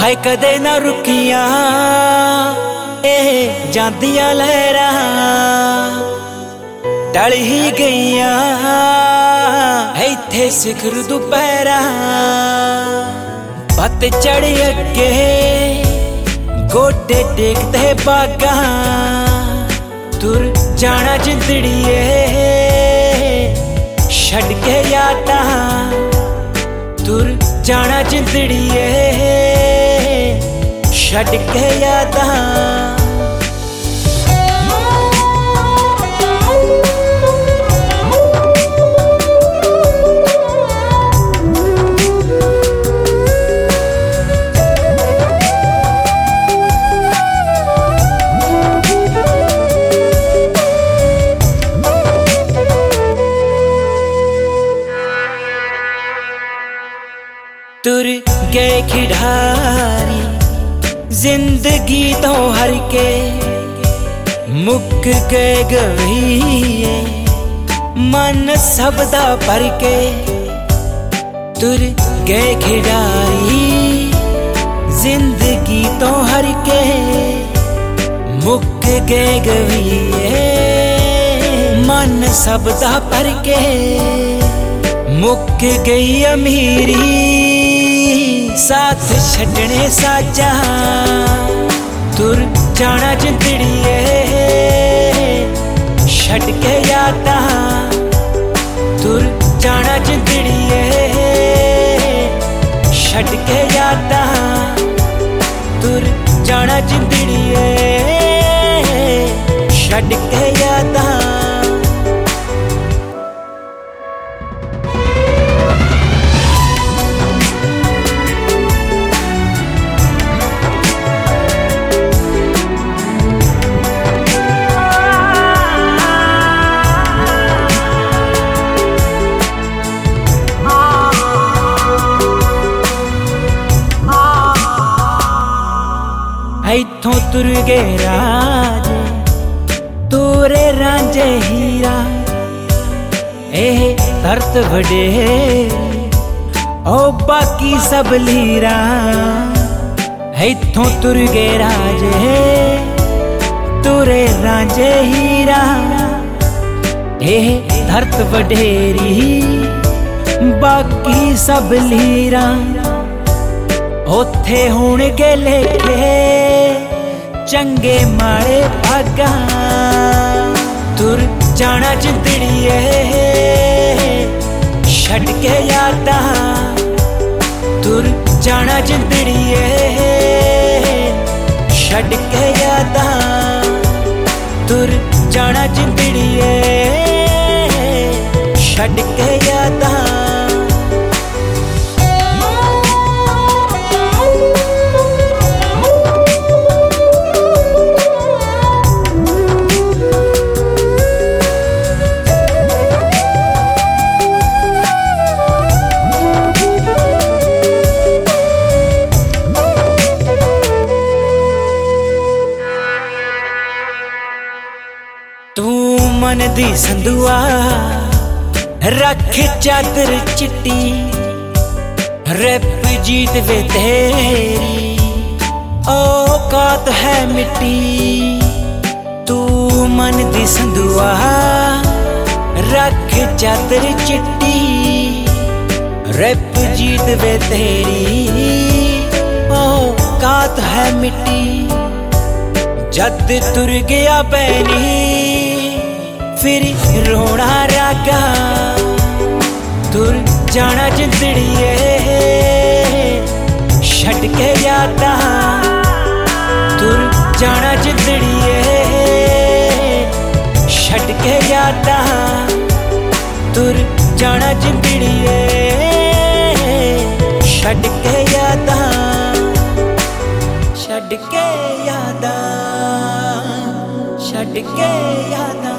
हाय कदे ना रुकिया जांदियां लहरां टल ही गईया इत्थे सिखर दुपहरा पत चढ़ अगे गोडे टेकदे बागा तुर जाना जिंदड़िए छड़ के यादां तुर जाना जिंदड़िए छड़ के यादां तुर गए खिडारी जिंदगी तो हर के मुक गए गवीए मन सबदा भर के तुर गए खिडारी जिंदगी तो हर के मुक गए गवीए मन सबदा भर के मुक गई अमीरी साथ छड़ने साजा तुर जाना जिंदड़िए छड़ के यादां तुर जाना जिंदड़िए छड़ के यादां तुर जाना जिंदड़िए छड़ के यादां इथों तुर गए राजे तोरे रांझे हीरा धरत वडेरी ओ बाकी सब लीरा इथों तुर गए राजे तोरे रांझे हीरा धरत वडेरी बाकी सब लीरा ओथे हुण के लेखे चंगे माड़े भागा तुर जाना जिंदड़िए छड़ के यादां तुर जाना जिंदड़िए छड़ के यादां तुर जाना जिंदड़िए छड़ के यादां मन दी संदुआ रख चादर चिट्टी रैप जीत वे तेरी औकात है मिट्टी तू मन दी संदुआ रख चादर चिट्टी रैप जीत वे तेरी औकात है मिट्टी जद तुर गया बैनी फिर रोना रागा तुर जाना जिंदड़िए छड़ के यादां तुर जाना जिंदड़िए छड़ के यादां तुर जाना जिंदड़िए छड़ के यादां छड़ के यादां छड़ के यादां